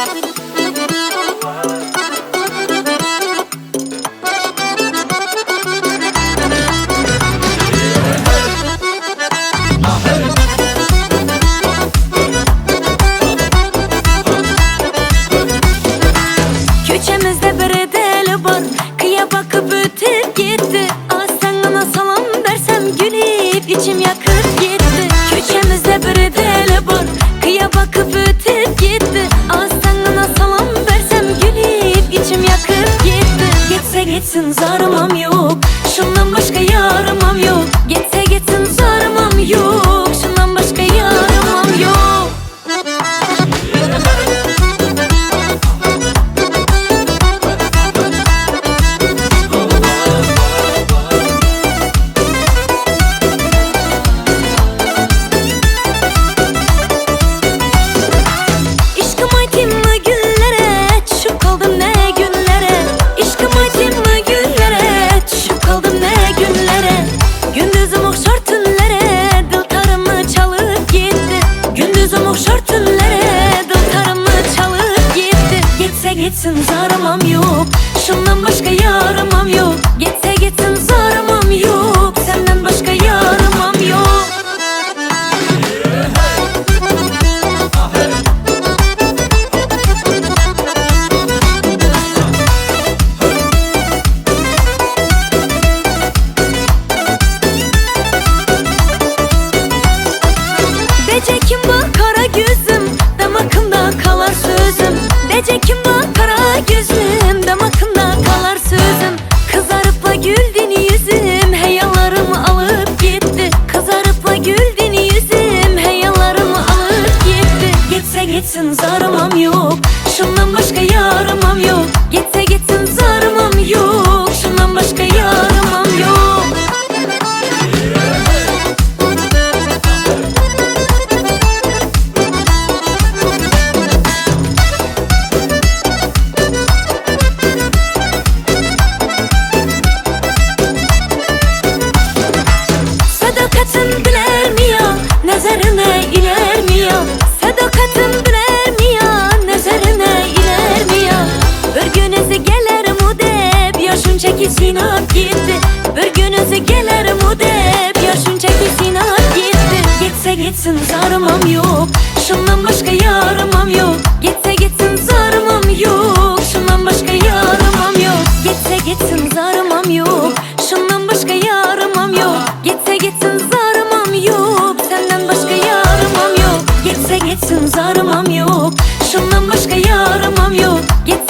Köçemizde bir deli var, kıya bakıp ötüp gitti. Az sana salam versem gülüp içim yakıp gitti. Köçemizde bir deli var, kıya bakıp ötüp gitti. Az sana salam versem gülüp içim yakıp gitti. Gitse gitsin zarımam yok, şundan başka yarımam yok. Gitse gitsin zarımam yok, şundan başka yarımam yok. Gitsin zarımam yok, şundan başka yarımam yok. Gitse gitsin zarımam yok, senden başka yarımam yok. Dece kim bak kara gözüm, damakımda kalar sözüm. Dece kim bak kara gözüm, damakımda kalar sözüm. Kızarıp da güldün yüzüm, heyalarımı alıp gitti. Kızarıp da güldün yüzüm, heyalarımı alıp gitti. Gitse gitsin zarımam yok, şundan başka yarımam yok. Gitse gitsin zarımam yok, şundan başka yarımam yok. Sadakatin biler mi ya, nazarına iler mi ya? Sadakatin biler mi ya, nazarına iler mi ya? Bir günüzü gelir mu dep, yaşın çeki sinap gitti. Bir günüzü gelir mu dep, yaşın çeki sinap gitti. Gitse gitsin zarımam yok, şundan başka yarımam yok. Gitse gitsin zarımam yok, şundan başka yarımam yok. Gitse gitsin zarımam yok, şundan başka yarımam yok. Gitse gitsin zarımam yok, senden başka yarımam yok. Gitse gitsin zarımam yok, şundan başka yarımam yok.